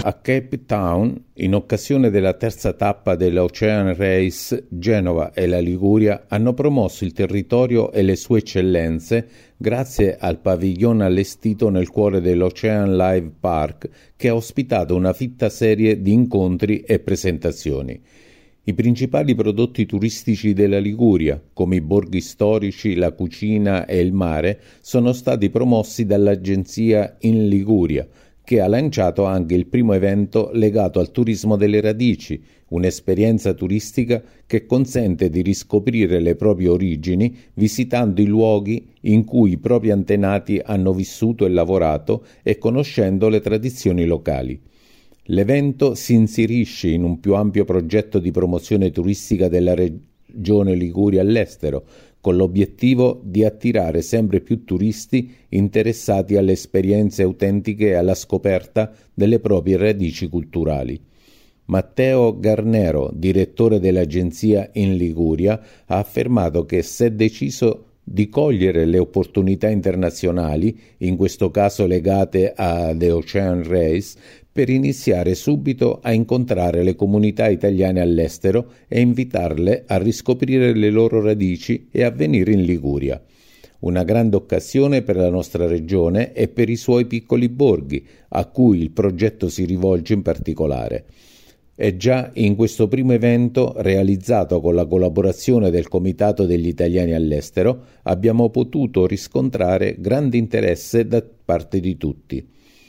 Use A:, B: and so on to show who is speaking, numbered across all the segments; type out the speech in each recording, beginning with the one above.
A: A Cape Town, in occasione della terza tappa dell'Ocean Race, Genova e la Liguria hanno promosso il territorio e le sue eccellenze grazie al padiglione allestito nel cuore dell'Ocean Live Park, che ha ospitato una fitta serie di incontri e presentazioni. I principali prodotti turistici della Liguria, come i borghi storici, la cucina e il mare, sono stati promossi dall'agenzia In Liguria, che ha lanciato anche il primo evento legato al turismo delle radici, un'esperienza turistica che consente di riscoprire le proprie origini visitando i luoghi in cui i propri antenati hanno vissuto e lavorato e conoscendo le tradizioni locali. L'evento si inserisce in un più ampio progetto di promozione turistica della regione Liguria all'estero, con l'obiettivo di attirare sempre più turisti interessati alle esperienze autentiche e alla scoperta delle proprie radici culturali. Matteo Garnero, direttore dell'agenzia In Liguria, ha affermato che si è deciso di cogliere le opportunità internazionali, in questo caso legate alle Ocean Race, per iniziare subito a incontrare le comunità italiane all'estero e invitarle a riscoprire le loro radici e a venire in Liguria. Una grande occasione per la nostra regione e per i suoi piccoli borghi, a cui il progetto si rivolge in particolare. E già in questo primo evento, realizzato con la collaborazione del Comitato degli Italiani all'estero, abbiamo potuto riscontrare grande interesse da parte di tutti.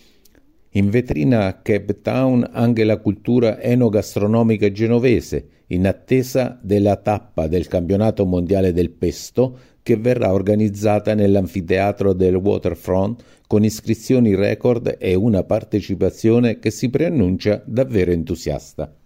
A: In vetrina a Cape Town anche la cultura enogastronomica genovese, in attesa della tappa del campionato mondiale del pesto che verrà organizzata nell'anfiteatro del Waterfront con iscrizioni record e una partecipazione che si preannuncia davvero entusiasta.